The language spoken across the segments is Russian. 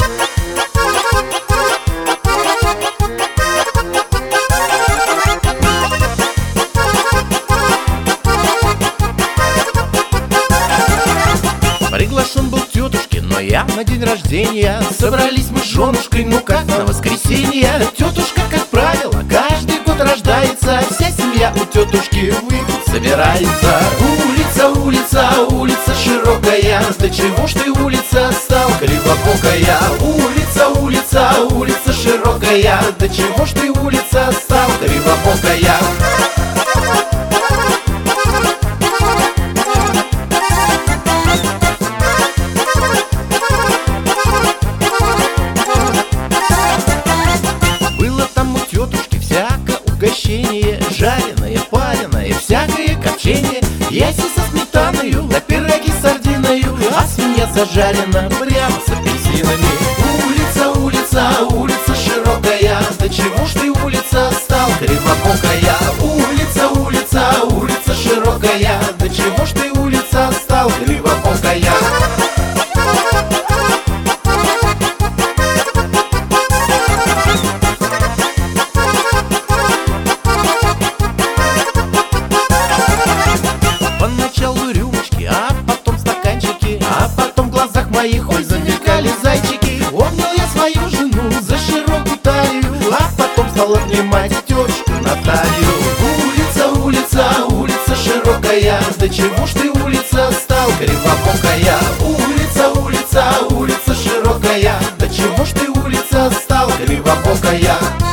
Приглашен был к тетушке, но я на день рождения. Собрались мы с женушкой, ну как на воскресенье. Тетушка, как правило, каждый год рождается. Вся семья у тетушки выпить собирается. Улица, улица, улица широкая, да чего ж ты, улица, стал кривобокая? Улица, улица, улица широкая, да чего ж ты, улица, стал кривобокая? Угощение жареное, пареное, всякое копчение. Яйца со сметаною, да пироги с сардиною, а свинья зажарена прямо с апельсинами. Улица, улица, улица широкая, да чего ж ты, улица, стал кривобокая? Улица, улица, улица широкая, да чего ж ты, улица, стал кривобокая? Поначалу рюмочки, а потом стаканчики, а потом в глазах моих, ой, замелькали зайчики. Обнял я свою жену за широкую талию, а потом стал обнимать тетушку Наталью. Улица, улица, улица широкая, да чего ж ты, улица, стал кривобокая? Улица, улица, улица широкая, да чего ж ты, улица, стал кривобокая?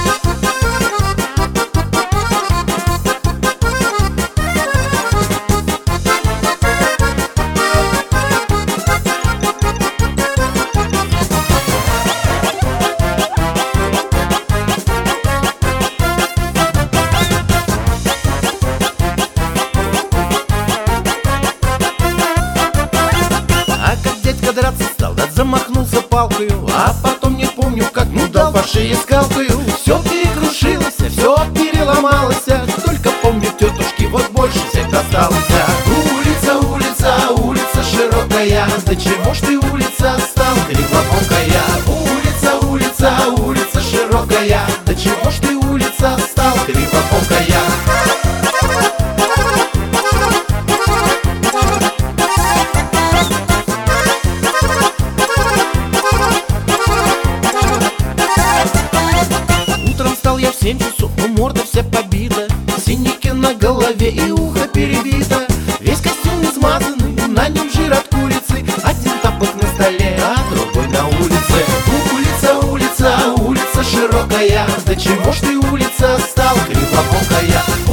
Драться стал, да замахнулся палкою, а потом не помню как, ну дал по шее скалкою. Все перекрушилось, все переломалось, только помню тетушки вот больше всех досталось. Улица, улица, улица широкая, да чего ж ты, улица, стал кривобокая? Улица, улица, улица широкая, да чего ж ты, улица, стал кривобокая? Я в 7 часов, но морда вся побита, синяки на голове и ухо перебито. Весь костюм измазанный, на нем жир от курицы. Один тапок на столе, а другой на улице. Улица, улица, улица широкая, да чего ж ты, улица, стал кривобокая?